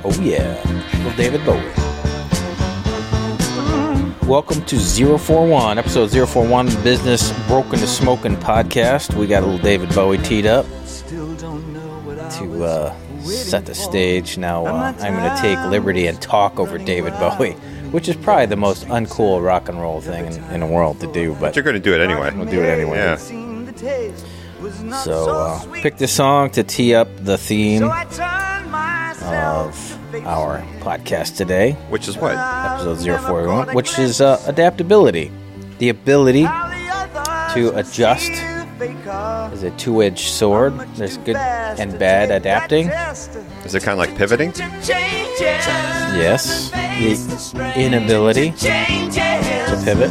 Oh yeah, little David Bowie. Welcome to 041, episode 041, Business Broken to Smoking podcast. We got a little David Bowie teed up to set the stage. Now I'm going to take liberty and talk over David Bowie, which is probably the most uncool rock and roll thing in the world to do. But you're going to do it anyway. We'll do it anyway. Yeah. So pick this song to tee up the theme of our podcast today. Which is what? Episode 041, which is adaptability. The ability to adjust is a two-edged sword. There's good and bad adapting. Is it kind of like pivoting? Yes. The inability to pivot.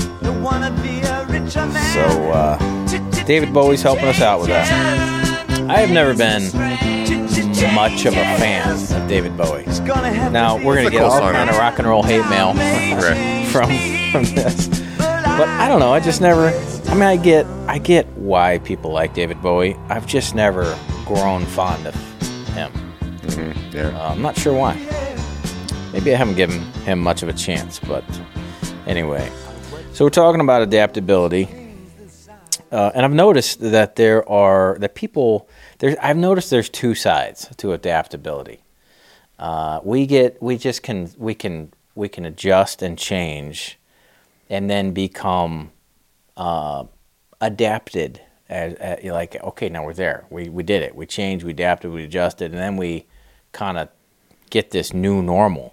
So, David Bowie's helping us out with that. I have never been much of a fan of David Bowie. Now, we're going to get all kind of rock and roll hate mail from this. But I don't know, I just never... I mean, I get why people like David Bowie. I've just never grown fond of him. Mm-hmm. Yeah. I'm not sure why. Maybe I haven't given him much of a chance, but anyway. So we're talking about adaptability. And I've noticed that I've noticed there's two sides to adaptability. We can adjust and change, and then become adapted. Like, okay, now we're there. We did it. We changed. We adapted. We adjusted, and then we kind of get this new normal.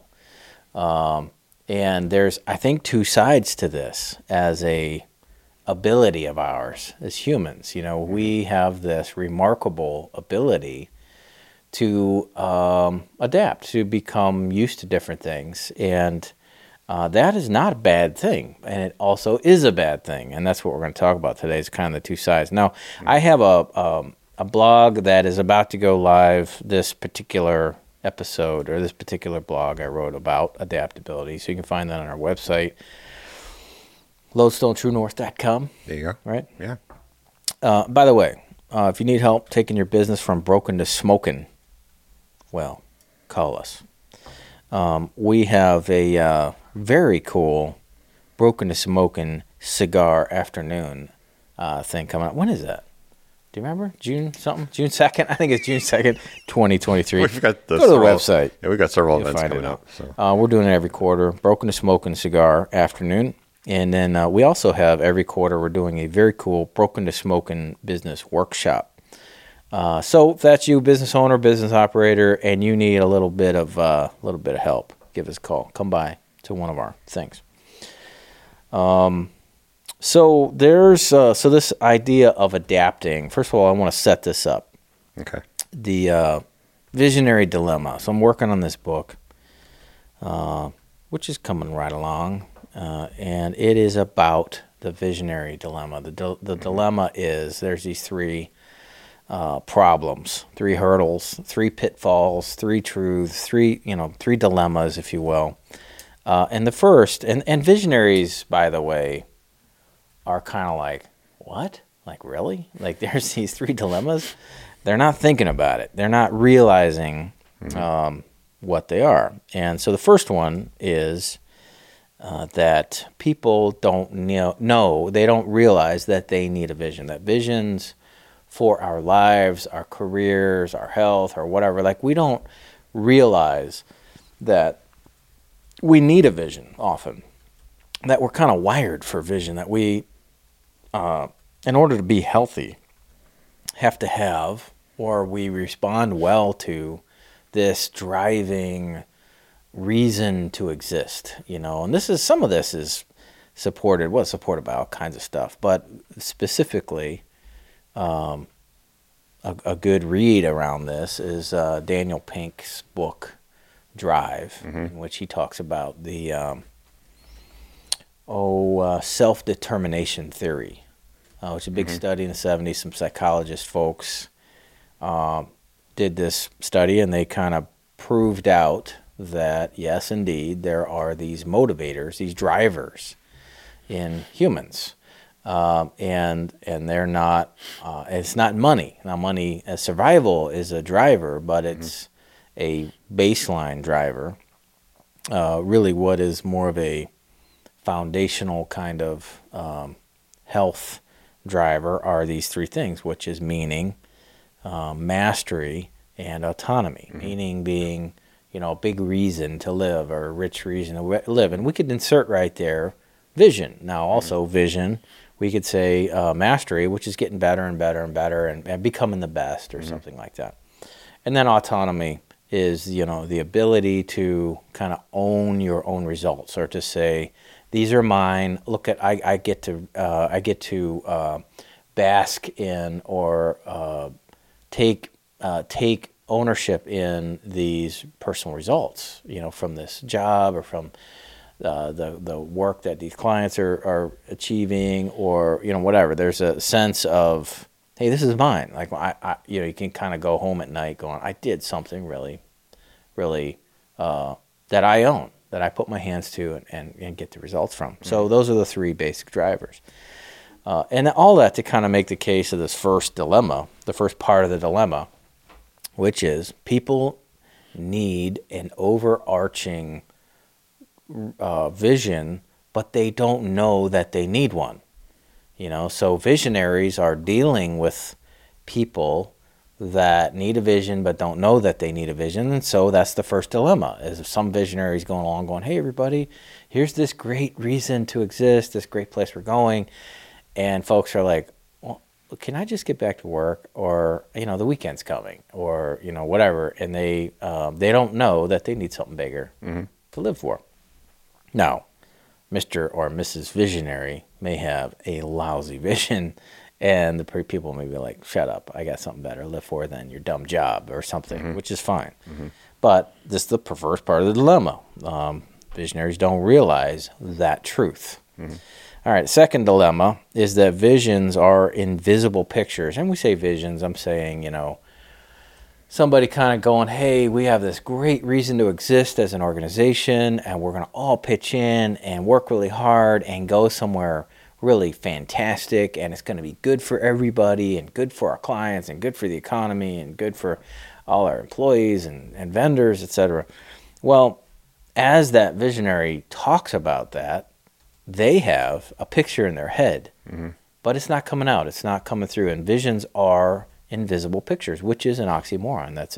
And there's, I think, two sides to this as a ability of ours as humans. You know, we have this remarkable ability to adapt, to become used to different things, and that is not a bad thing, and it also is a bad thing, and that's what we're going to talk about today, is kind of the two sides. Now, I have a blog that is about to go live, this particular episode, or this particular blog I wrote about adaptability, so you can find that on our website, LodestoneTrueNorth.com. There you go. Right? Yeah. By the way, if you need help taking your business from broken to smoking, well, call us. We have a very cool broken to smoking cigar afternoon thing coming up. When is that? Do you remember? June something? June 2nd? I think it's June 2nd, 2023. We've got Go to the website. Yeah, we've got several events coming up. So. We're doing it every quarter. Broken to smoking cigar afternoon. And then we also have every quarter we're doing a very cool Broken to Smoking business workshop. So if that's you, business owner, business operator, and you need a little bit of help, give us a call. Come by to one of our things. So there's this idea of adapting. First of all, I want to set this up. Okay. The visionary dilemma. So I'm working on this book, which is coming right along. And it is about the visionary dilemma. The dilemma is there's these three problems, three hurdles, three pitfalls, three truths, three dilemmas, if you will. And the first, and visionaries, by the way, are kind of like, what? Like, really? Like, there's these three dilemmas? They're not thinking about it. They're not realizing what they are. And so the first one is... that people don't know, they don't realize that they need a vision, that visions for our lives, our careers, our health, or whatever, like we don't realize that we need a vision often, that we're kind of wired for vision, that we, in order to be healthy, have to have, or we respond well to this driving reason to exist, and some of this is supported by all kinds of stuff, but specifically, a good read around this is Daniel Pink's book, Drive, in which he talks about the self-determination theory, which is a big study in the 70s. Some psychologist folks did this study, and they kind of proved out that, yes, indeed, there are these motivators, these drivers in humans. And they're not, it's not money. Now, money as survival is a driver, but a baseline driver. Really what is more of a foundational kind of health driver are these three things, which is meaning, mastery, and autonomy. Meaning being, a big reason to live or a rich reason to live. And we could insert right there vision. Now also vision, we could say mastery, which is getting better and better and better and becoming the best or something like that. And then autonomy is, the ability to kind of own your own results, or to say, these are mine. Look at, I get to bask in or take ownership in these personal results, from this job or from the work that these clients are achieving, or whatever. There's a sense of, hey, this is mine. Like you can kind of go home at night going, I did something really, really that I own, that I put my hands to and get the results from. So those are the three basic drivers. And all that to kind of make the case of this first dilemma, the first part of the dilemma, which is people need an overarching vision, but they don't know that they need one. So visionaries are dealing with people that need a vision but don't know that they need a vision. And so that's the first dilemma, is some visionaries going along going, hey, everybody, here's this great reason to exist, this great place we're going. And folks are like, well, can I just get back to work? Or, the weekend's coming, or, whatever. And they don't know that they need something bigger to live for. Now, Mr. or Mrs. Visionary may have a lousy vision, and the people may be like, shut up, I got something better to live for than your dumb job or something, which is fine. But this is the perverse part of the dilemma. Visionaries don't realize that truth. All right, second dilemma is that visions are invisible pictures. And we say visions, I'm saying, somebody kind of going, hey, we have this great reason to exist as an organization, and we're going to all pitch in and work really hard and go somewhere really fantastic, and it's going to be good for everybody and good for our clients and good for the economy and good for all our employees and vendors, etc. Well, as that visionary talks about that, they have a picture in their head, but it's not coming out. It's not coming through. And visions are invisible pictures, which is an oxymoron. That's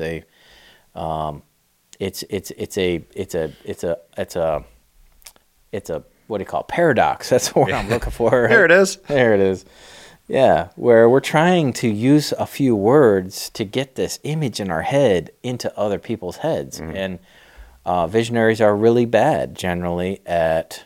it's a what do you call it? Paradox. That's what I'm looking for. Right? There it is. There it is. Yeah, where we're trying to use a few words to get this image in our head into other people's heads. And visionaries are really bad generally at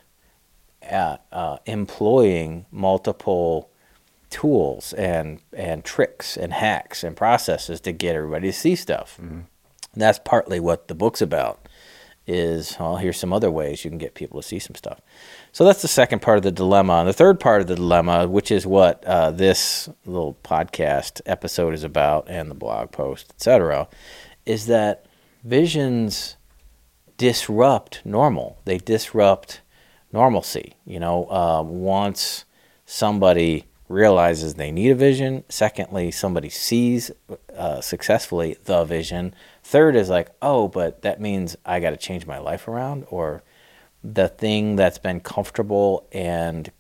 employing multiple tools and tricks and hacks and processes to get everybody to see stuff. And that's partly what the book's about, is, well, here's some other ways you can get people to see some stuff. So that's the second part of the dilemma. And the third part of the dilemma, which is what this little podcast episode is about, and the blog post, etc., is that visions disrupt normal. They disrupt normalcy. Once somebody realizes they need a vision, secondly, somebody sees successfully the vision, third is like, oh, but that means I got to change my life around, or the thing that's been comfortable and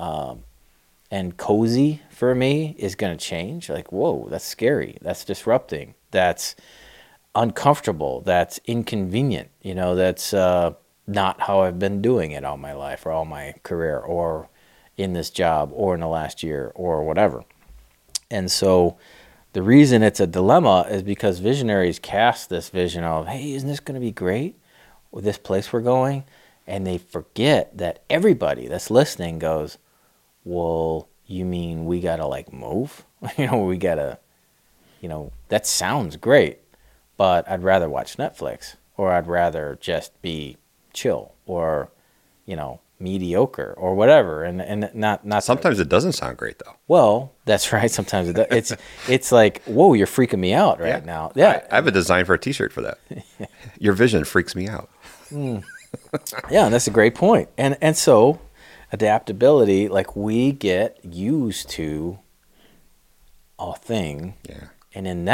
cozy for me is going to change. Like, whoa, that's scary. That's disrupting. That's uncomfortable. That's inconvenient. That's not how I've been doing it all my life or all my career or in this job or in the last year or whatever. And so the reason it's a dilemma is because visionaries cast this vision of, hey, isn't this going to be great with this place we're going? And they forget that everybody that's listening goes, well, you mean we got to move? We got to, that sounds great, but I'd rather watch Netflix, or I'd rather just be chill, or, mediocre, or whatever. And not sometimes it doesn't sound great though. Well, that's right. Sometimes it's like, whoa, you're freaking me out right now. Yeah. I have a design for a t-shirt for that. Your vision freaks me out. Yeah, and that's a great point. And so adaptability, we get used to a thing. Yeah. And in that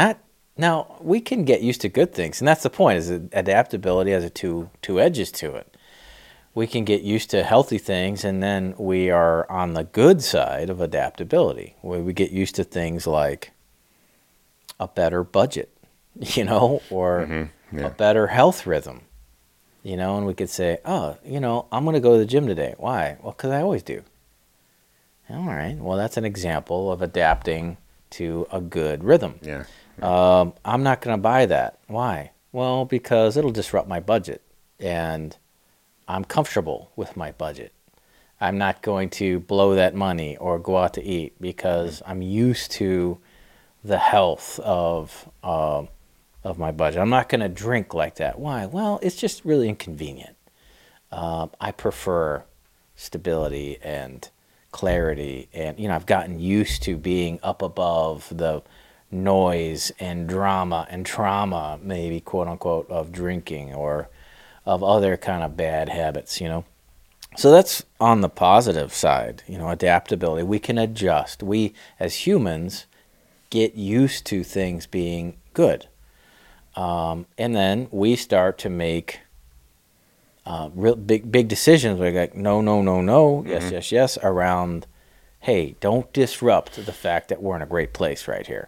Now, we can get used to good things, and that's the point, is that adaptability has a two edges to it. We can get used to healthy things, and then we are on the good side of adaptability, where we get used to things like a better budget, or Yeah. a better health rhythm, and we could say, oh, I'm going to go to the gym today. Why? Well, because I always do. All right. Well, that's an example of adapting to a good rhythm. Yeah. I'm not going to buy that. Why? Well, because it'll disrupt my budget, and I'm comfortable with my budget. I'm not going to blow that money or go out to eat because I'm used to the health of my budget. I'm not going to drink like that. Why? Well, it's just really inconvenient. I prefer stability and clarity, and I've gotten used to being up above the noise and drama and trauma, maybe, quote unquote, of drinking or of other kind of bad habits. So that's on the positive side, adaptability. We can adjust. We, as humans, get used to things being good. And then we start to make real big decisions. We're like, no, no, no, no, yes, yes, yes, around, hey, don't disrupt the fact that we're in a great place right here.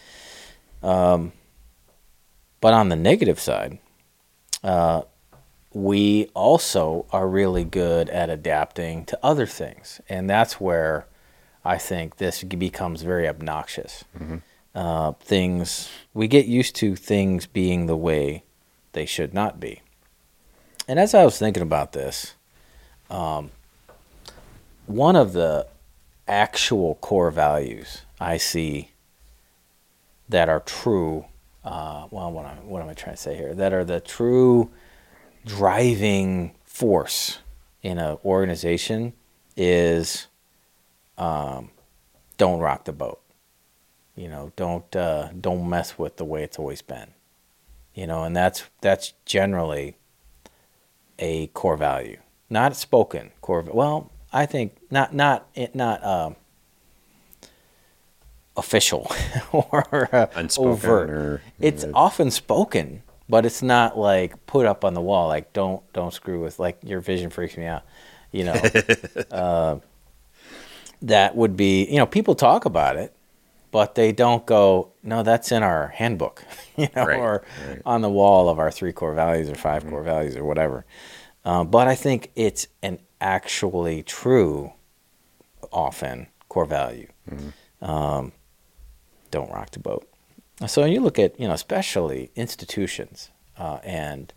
But on the negative side, we also are really good at adapting to other things. And that's where I think this becomes very obnoxious. We get used to things being the way they should not be. And as I was thinking about this, one of the actual core values I see that are true, what am I trying to say here? That are the true driving force in an organization is don't rock the boat. Don't mess with the way it's always been. And that's generally a core value, not spoken core. Well, I think not official or Unspoken overt. or It's often spoken, but it's not like put up on the wall. Like don't screw with, like, your vision freaks me out. That would be, people talk about it, but they don't go, no, that's in our handbook, Right, or right. on the wall of our 3 core values or 5 core values or whatever. But I think it's an actually true, often, core value. Don't rock the boat. So you look at, especially institutions and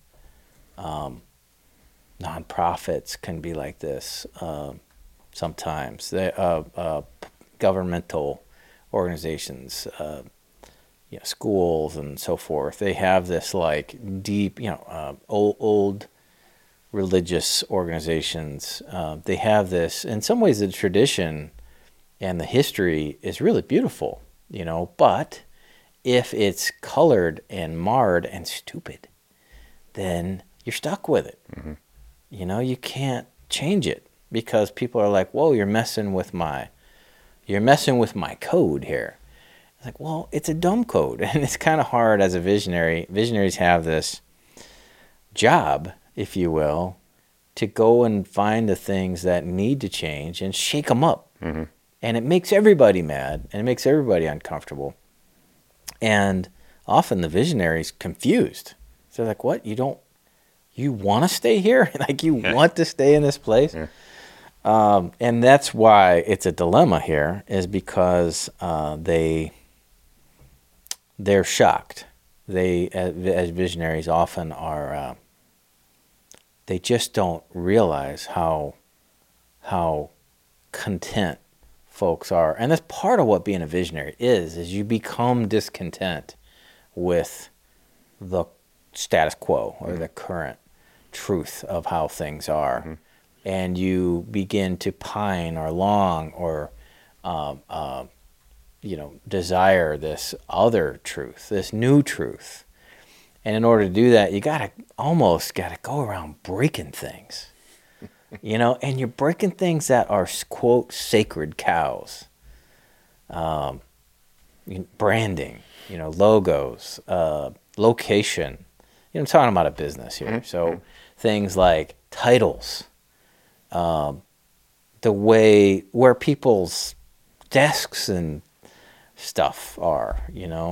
nonprofits can be like this sometimes. Governmental organizations, schools and so forth. They have this like deep, old religious organizations. They have this, in some ways, the tradition and the history is really beautiful, but if it's colored and marred and stupid, then you're stuck with it. You can't change it because people are like, whoa, you're messing with my code here. It's like, well, it's a dumb code. And it's kind of hard as a visionary. Visionaries have this job, if you will, to go and find the things that need to change and shake them up. And it makes everybody mad, and it makes everybody uncomfortable. And often the visionary's confused. So they're like, what? You want to stay here? Like, you want to stay in this place? And that's why it's a dilemma here, is because they're shocked. They, as visionaries, often are, they just don't realize how content folks are. And that's part of what being a visionary is you become discontent with the status quo or the current truth of how things are. And you begin to pine or long or, desire this other truth, this new truth. And in order to do that, you almost gotta go around breaking things. And you're breaking things that are, quote, sacred cows. Branding, logos, location. I'm talking about a business here. So things like titles, the way where people's desks and stuff are,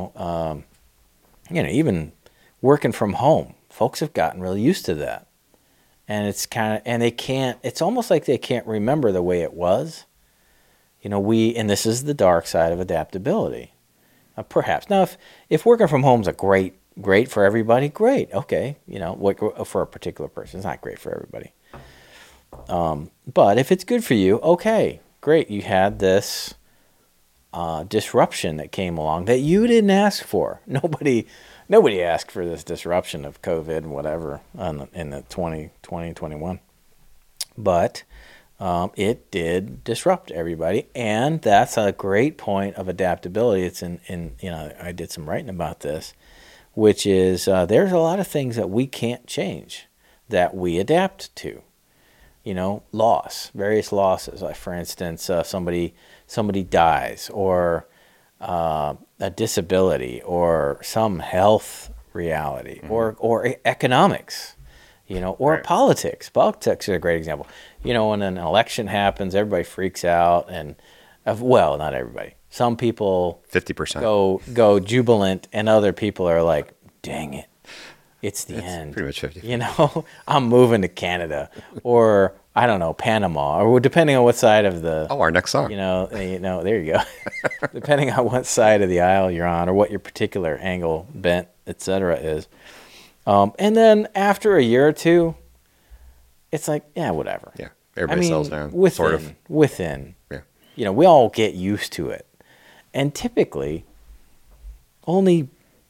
even working from home. Folks have gotten really used to that. And it's almost like they can't remember the way it was. And this is the dark side of adaptability. Perhaps. Now, if working from home is great for everybody, great. Okay. For a particular person, it's not great for everybody. But if it's good for you, okay, great. You had this disruption that came along that you didn't ask for. Nobody asked for this disruption of COVID and whatever in the 2021. But it did disrupt everybody, and that's a great point of adaptability. It's I did some writing about this, which is there's a lot of things that we can't change that we adapt to. Various losses. Like, for instance, somebody dies, or a disability, or some health reality, or economics, or Right. politics. Politics is a great example. When an election happens, everybody freaks out, and not everybody. Some people 50%. go jubilant, and other people are like, "Dang it, it's the end." Pretty much 50. I'm moving to Canada, or I don't know, Panama, or depending on what side of the Our next song. there you go. Depending on what side of the aisle you're on, or what your particular angle, bent, etc. is. And then after a year or two, it's like, yeah, whatever. Yeah. Everybody settles down. Within. Yeah. We all get used to it. And typically, only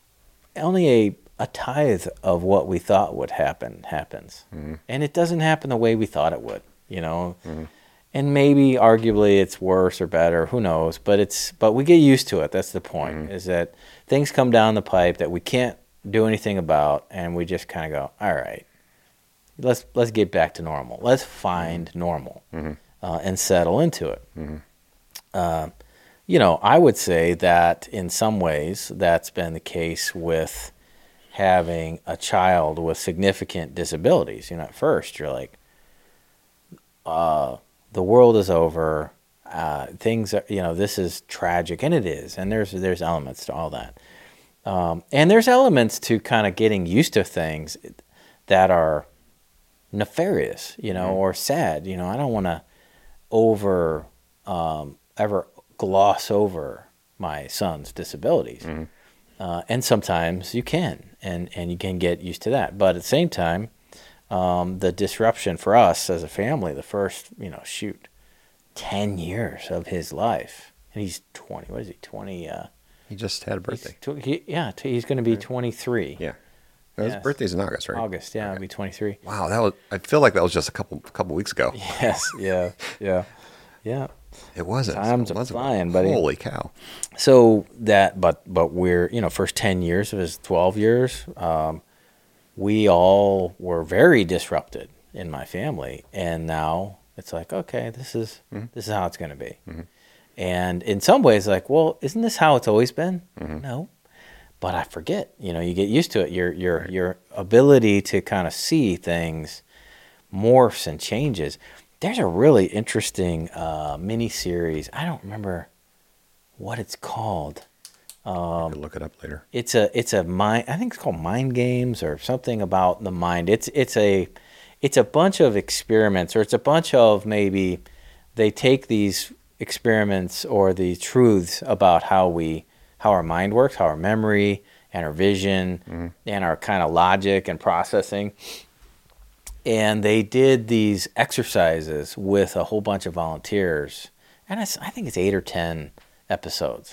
a tithe of what we thought would happen happens. Mm-hmm. And it doesn't happen the way we thought it would, Mm-hmm. And maybe arguably it's worse or better, who knows, but we get used to it. That's the point, is that things come down the pipe that we can't do anything about, and we just kind of go, all right, let's get back to normal. Let's find normal and settle into it. I would say that in some ways that's been the case with having a child with significant disabilities. At first you're like, the world is over. Things are, this is tragic, and it is. And there's elements to all that. And there's elements to kind of getting used to things that are nefarious, or sad. I don't want to ever gloss over my son's disabilities. And sometimes you can, and you can get used to that. But at the same time, the disruption for us as a family, the first, 10 years of his life, and he's 20, what is he, 20? He just had a birthday. He's going to be 23. Yeah. His birthday's in August, right? August, yeah, He'll be 23. Wow, I feel like that was just a couple weeks ago. Yes, yeah. It wasn't. Times are flying, buddy. Holy cow. So but we're, first 10 years of his 12 years, we all were very disrupted in my family. And now it's like, okay, this is how it's going to be. And in some ways, like, well, isn't this how it's always been? No. But I forget, you get used to it. Your ability to kind of see things morphs and changes. There's a really interesting mini-series. I don't remember what it's called. I could look it up later. It's a mind. I think it's called Mind Games or something about the mind. It's a bunch of experiments, or it's a bunch of, maybe they take these experiments or the truths about how our mind works, how our memory and our vision and our kind of logic and processing. And they did these exercises with a whole bunch of volunteers, and I think it's 8 or 10 episodes.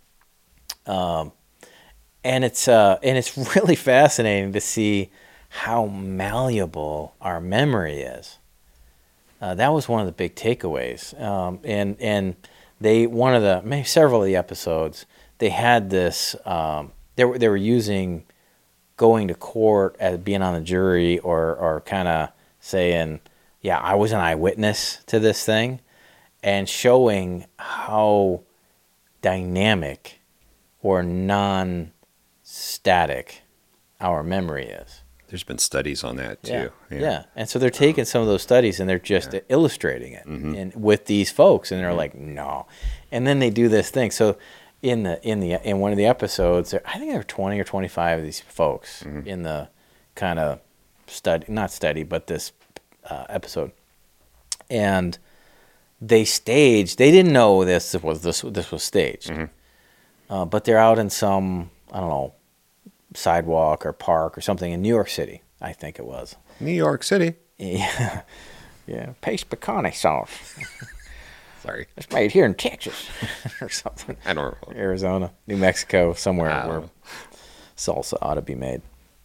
And it's really fascinating to see how malleable our memory is. That was one of the big takeaways. And maybe several of the episodes, they had this. They were using going to court as being on the jury, or kind of saying, yeah, I was an eyewitness to this thing, and showing how dynamic or non-static our memory is. There's been studies on that too. Yeah. And so they're taking some of those studies and they're just illustrating it with these folks, and they're like, no. And then they do this thing. So in one of the episodes, I think there were 20 or 25 of these folks in the kind of but this episode. And they didn't know this was staged. But they're out in some, I don't know, sidewalk or park or something in New York City, I think it was. New York City. Yeah. Yeah. Paste pecani sauce. Sorry. It's made here in Texas or something. I don't know. Arizona, New Mexico, somewhere where salsa ought to be made.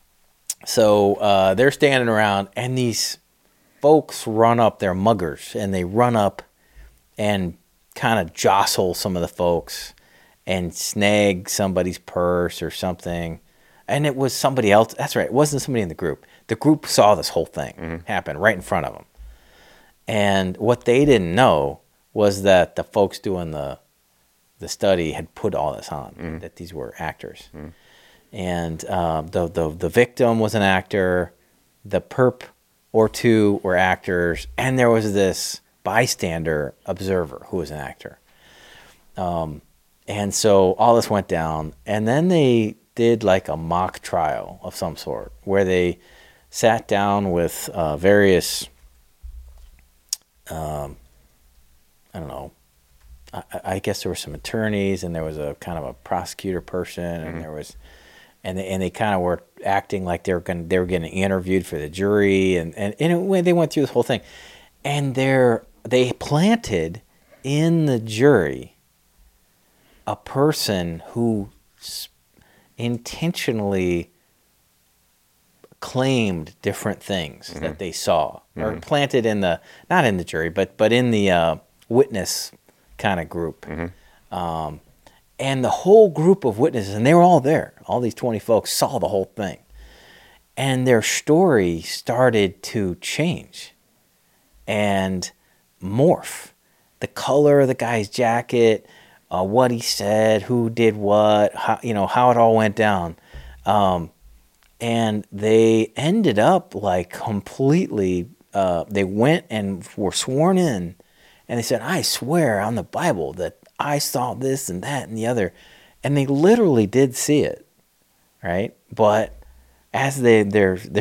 So they're standing around, and these folks run up. They're muggers, and they run up and kind of jostle some of the folks and snag somebody's purse or something. And it was somebody else. That's right. It wasn't somebody in the group. The group saw this whole thing happen right in front of them. And what they didn't know was that the folks doing the study had put all this on, that these were actors. And the victim was an actor. The perp or two were actors. And there was this bystander observer who was an actor. And so all this went down. And then they did like a mock trial of some sort where they sat down with various, I don't know, I guess there were some attorneys, and there was a kind of a prosecutor person, and there was, and they kind of were acting like they were getting interviewed for the jury, and they went through this whole thing, and they planted in the jury a person who intentionally claimed different things that they saw, or planted not in the jury, but in the witness kind of group. And the whole group of witnesses, and they were all there, all these 20 folks saw the whole thing. And their story started to change and morph. The color of the guy's jacket, what he said, who did what, how it all went down. And they ended up like completely, they went and were sworn in, and they said, I swear on the Bible that I saw this and that and the other. And they literally did see it, right? But as as this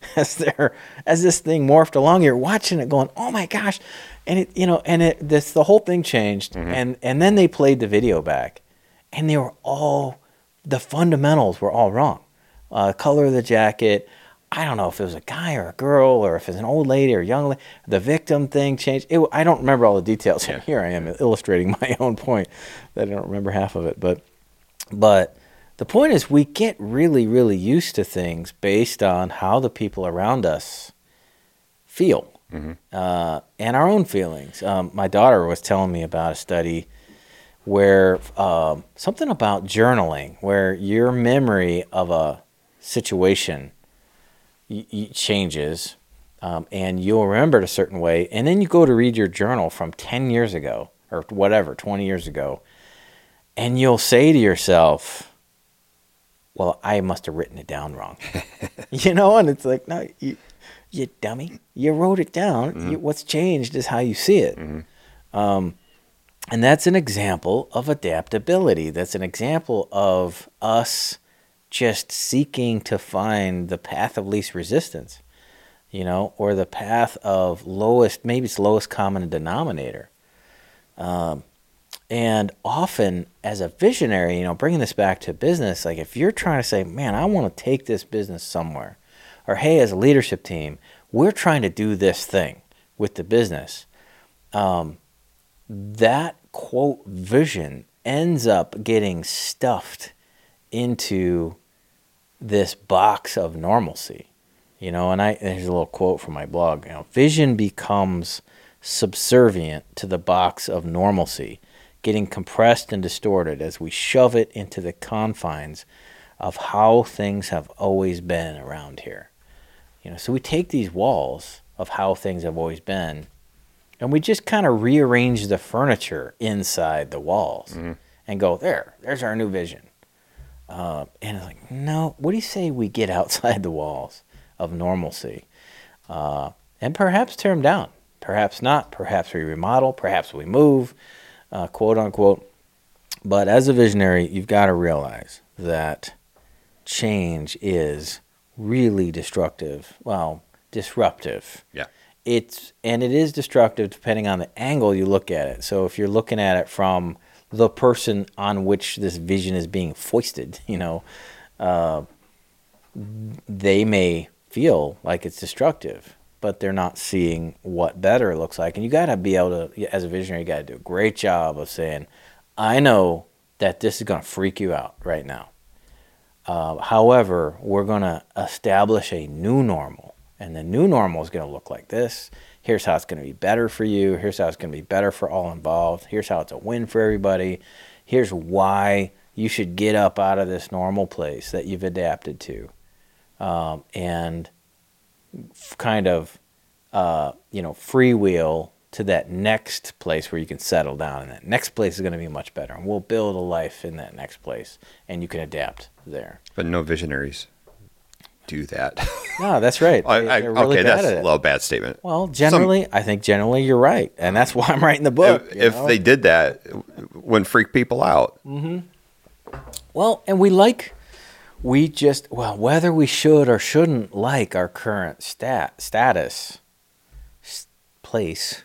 thing morphed along, you're watching it going, oh my gosh. And the whole thing changed, and then they played the video back, and the fundamentals were all wrong. Color of the jacket, I don't know if it was a guy or a girl, or if it's an old lady or a young lady. The victim thing changed. I don't remember all the details. Yeah. Here I am illustrating my own point that I don't remember half of it. But the point is, we get really, really used to things based on how the people around us feel. And our own feelings. My daughter was telling me about a study where something about journaling, where your memory of a situation changes, and you'll remember it a certain way, and then you go to read your journal from 10 years ago or whatever, 20 years ago, and you'll say to yourself, well, I must have written it down wrong. And it's like, no, you dummy. You wrote it down. What's changed is how you see it. And that's an example of adaptability. That's an example of us just seeking to find the path of least resistance, or the path of lowest common denominator. And often as a visionary, bringing this back to business, like if you're trying to say, man, I want to take this business somewhere, or hey, as a leadership team, we're trying to do this thing with the business. That quote vision ends up getting stuffed into this box of normalcy, and there's a little quote from my blog. Vision becomes subservient to the box of normalcy, getting compressed and distorted as we shove it into the confines of how things have always been around here. So we take these walls of how things have always been, and we just kind of rearrange the furniture inside the walls and go, there's our new vision. And it's like, no, what do you say we get outside the walls of normalcy? And perhaps tear them down. Perhaps not. Perhaps we remodel. Perhaps we move, quote unquote. But as a visionary, you've got to realize that change is really destructive. Well, disruptive. Yeah. It is destructive depending on the angle you look at it. So if you're looking at it from the person on which this vision is being foisted, they may feel like it's destructive, but they're not seeing what better looks like. And you got to be able to, as a visionary, you got to do a great job of saying, I know that this is going to freak you out right now. However, we're going to establish a new normal, and the new normal is going to look like this. Here's how it's going to be better for you. Here's how it's going to be better for all involved. Here's how it's a win for everybody. Here's why you should get up out of this normal place that you've adapted to, and kind of, freewheel to that next place where you can settle down, and that next place is going to be much better, and we'll build a life in that next place, and you can adapt there. But no visionaries do that. No, that's right. They're really okay, bad that's at a it. little bad statement. Well, I think generally you're right, and that's why I'm writing the book. If they did that, wouldn't freak people out. Mm-hmm. Well, and whether we should or shouldn't like our current status, place,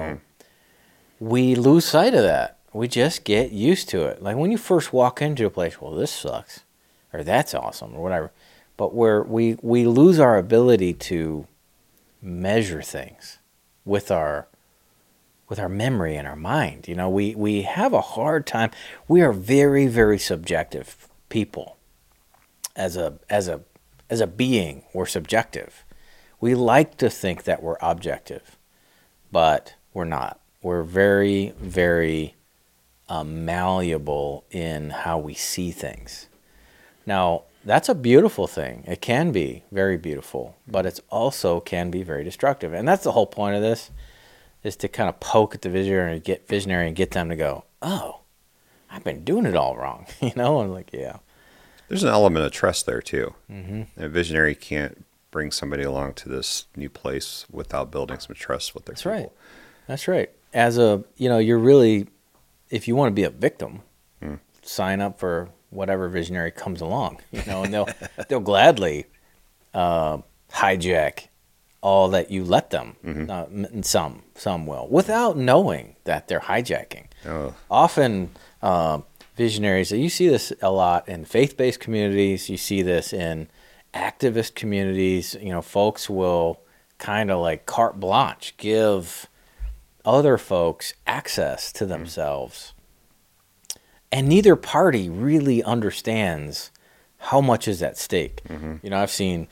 we lose sight of that. We just get used to it. Like when you first walk into a place, well, this sucks, or that's awesome, or whatever. But we lose our ability to measure things with our memory and our mind. We have a hard time. We are very, very subjective people. As a being, we're subjective. We like to think that we're objective, but we're not. We're very, very malleable in how we see things. Now, that's a beautiful thing. It can be very beautiful, but it also can be very destructive. And that's the whole point of this, is to kind of poke at the visionary and get them to go, oh, I've been doing it all wrong. And like, yeah. There's an element of trust there too. Mm-hmm. A visionary can't bring somebody along to this new place without building some trust with their people. Right. That's right. You're really, if you want to be a victim, sign up for whatever visionary comes along, and they'll gladly hijack all that you let them. And some will, without knowing that they're hijacking. Oh. Often, visionaries, you see this a lot in faith-based communities. You see this in activist communities. Folks will kind of like carte blanche give other folks access to themselves. And neither party really understands how much is at stake. Mm-hmm. I've seen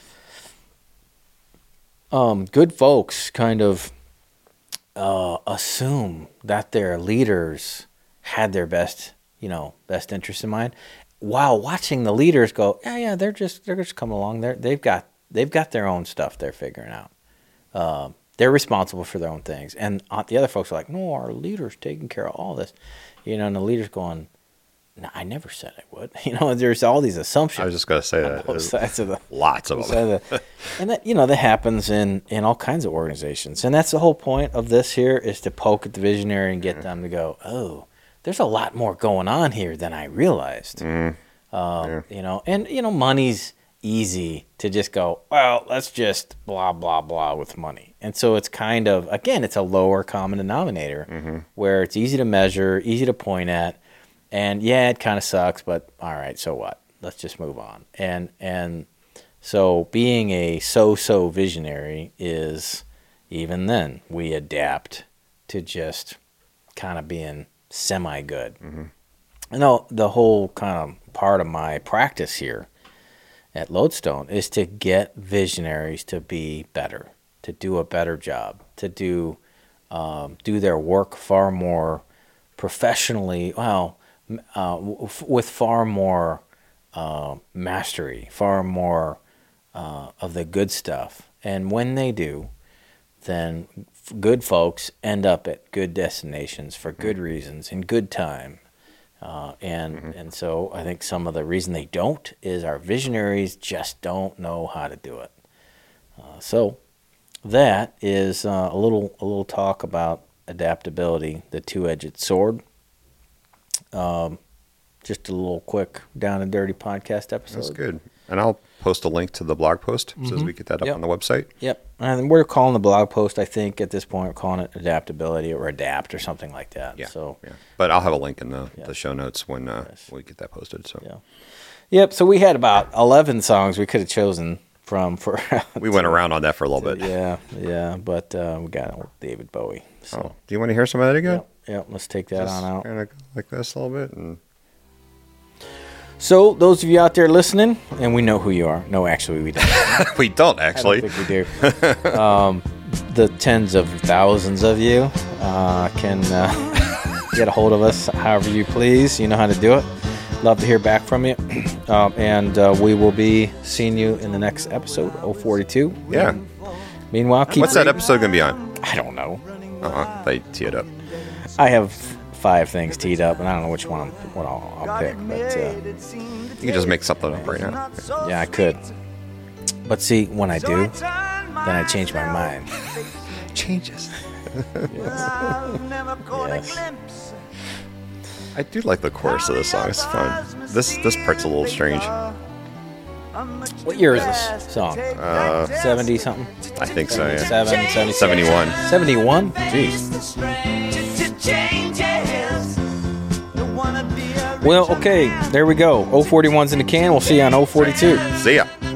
good folks kind of assume that their leaders had their best interests in mind, while watching the leaders go, yeah, they're just coming along. They've got their own stuff they're figuring out. They're responsible for their own things, and the other folks are like, no, our leader's taking care of all this, and the leader's going, no, I never said I would. There's all these assumptions. I was just going to say that. Both sides of lots of them. And that happens in all kinds of organizations, and that's the whole point of this here, is to poke at the visionary and get them to go, oh, there's a lot more going on here than I realized. And money's easy to just go, well, let's just blah, blah, blah with money. And so it's kind of, again, it's a lower common denominator where it's easy to measure, easy to point at. And yeah, it kind of sucks, but all right, so what? Let's just move on. And so being a so-so visionary is, even then, we adapt to just kind of being semi-good. The whole kind of part of my practice here at Lodestone is to get visionaries to be better, to do a better job, to do their work far more professionally, with far more mastery, far more of the good stuff. And when they do, then good folks end up at good destinations for good reasons, in good time, And so I think some of the reason they don't is our visionaries just don't know how to do it. So that is a little talk about adaptability, the two-edged sword. Just a little quick down and dirty podcast episode. That's good. And I'll post a link to the blog post so as we get that up on the website. Yep. And we're calling the blog post, I think, at this point, we're calling it adaptability or adapt or something like that. Yeah. So, yeah. But I'll have a link in the show notes when we get that posted. So. Yeah. Yep. So we had about 11 songs we could have chosen from for. We went around on that for a little bit. Yeah. But we got old David Bowie. So. Oh, do you want to hear some of that again? Yep. Let's take that on out. Kind of like this a little bit. And so those of you out there listening, and we know who you are. No, actually, we don't. we don't actually. I don't think we do. The tens of thousands of you can get a hold of us however you please. You know how to do it. Love to hear back from you. And we will be seeing you in the next episode, 042. Yeah. Meanwhile, keep What's that episode going to be on? I don't know. They tee it up. I have 5 things teed up, and I don't know which one I'll pick. But you can just make something up right now. Yeah, I could. But see, when I do, then I change my mind. Changes. Yes. I do like the chorus of this song. It's fun. This part's a little strange. What year is this song? 70 something? I think so, yeah. 71. 71? Jeez. Well, okay, there we go. 041's in the can. We'll see you on 042. See ya.